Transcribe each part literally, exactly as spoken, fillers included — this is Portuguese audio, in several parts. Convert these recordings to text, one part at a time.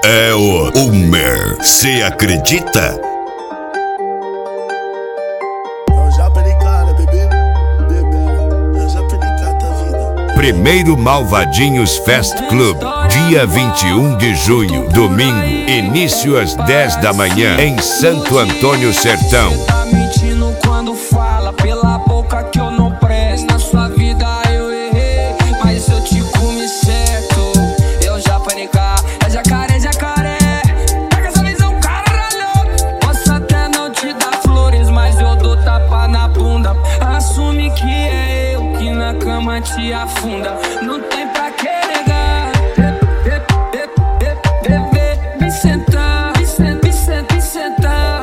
é o Hummer. Cê acredita? Primeiro Malvadinhos Fest Club, dia vinte e um de junho, domingo, início às dez da manhã, em Santo Antônio Sertão. Tá mentindo quando fala pela boca que eu não presto. Na sua vida eu errei, mas eu te comi certo. Eu já panicar, é jacaré, jacaré. Pega essa visão, caralho. Posso até não te dar flores, mas eu dou tapa na bunda. Assume que é eu que na cama te afunda. Não tem pra que negar. Me sentar, me sentar, me sentar, me sentar.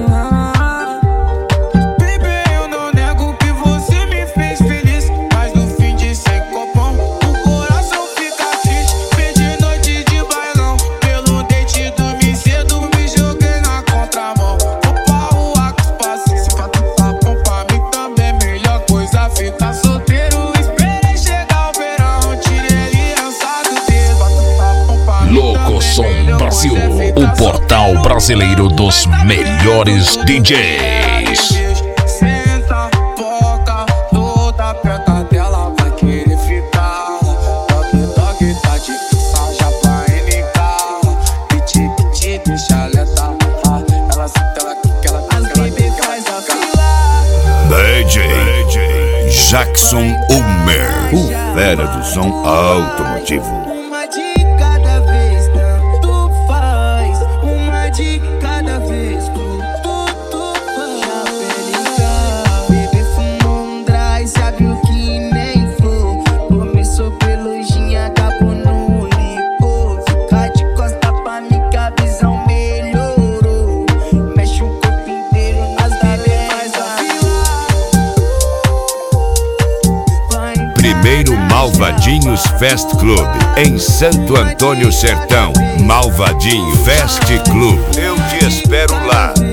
Baby, eu não nego que você me fez feliz, mas no fim de sem copão o coração fica triste. Perdi noite de bailão, pelo dente dormi cedo, me joguei na contramão. Vou pra rua com espaço, se pra tu tá bom pra mim também. Melhor coisa ficar solteiro. Esperei chegar o verão, tirei aliança do dedo. Pra tu tá bom pra mim Louco Som Brasil, o portal brasileiro dos melhores D Js. Senta, foca, toda perto dela vai querer ficar. Toque, toque, tá de já pra N K. Piti, piti, deixa alerta. Ela senta, ela quica, ela quica, ela quica, faz a fila. D J Jackson Hummer, o fera do som automotivo. Uma de cada vez, tanto faz. Uma de cada vez, tu, tu, tu faz. Já feliz, bebê fumou um dry, sabe o que nem flor. Começou pelo gin, acabou no licor. Fica de costa pra mim que a visão melhorou. Mexe o corpo inteiro, as bebê faz a fila. Primeiro Malvadinhos Fest Club, em Santo Antônio Sertão. Malvadinho Fest Club, eu te espero lá.